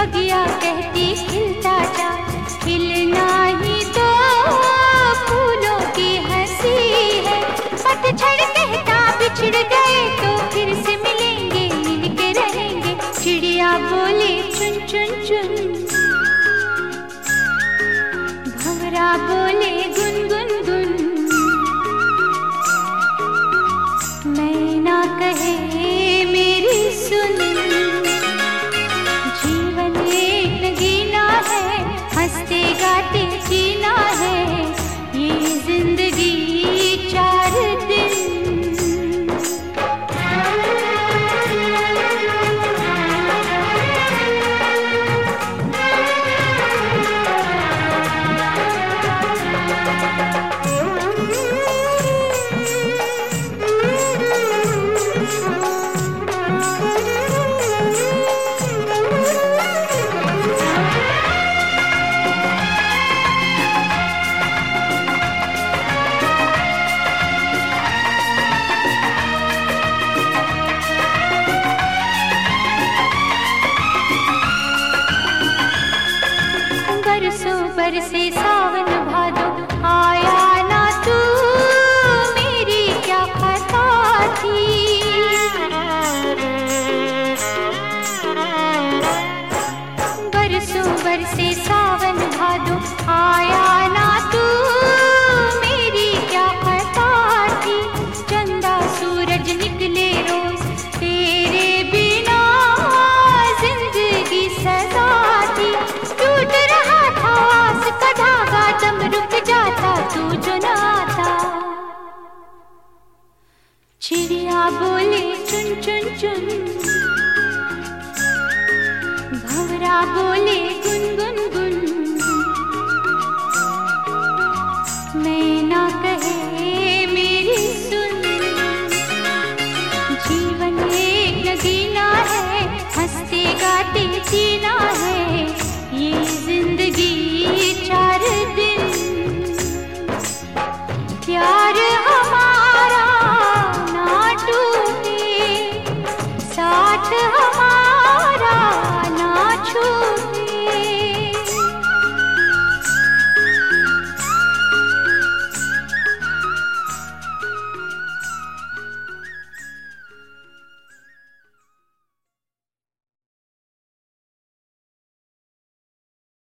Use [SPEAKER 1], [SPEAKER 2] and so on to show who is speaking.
[SPEAKER 1] बगिया कहती खिलता जा, खिलना ही तो फूलों की हंसी है। पतझड़ कहता बिछड़ गए तो फिर से मिलेंगे, मिलके रहेंगे। चिड़िया बोले चुन चुन चुन, भंवरा बोले गुन गुन गुन। मैना कहे मेरी सुन, जीवन एक नगीना है, हंसते गाते जीना है, ये जिंदगी 4 दिन। बरसों बरसे सावन भादो, आया ना तू, मेरी क्या खता थी। बरसों बरसे सावन भादो, आया ना तू, मेरी क्या खता थी। चंदा सूरज निकले रोज, तेरे बिना जिंदगी सजा थी। टूट रहा था आस का धागा, दम रुक जाता तू जो न आता। चिड़िया बोले चुन चुन चुन, भंवरा बोले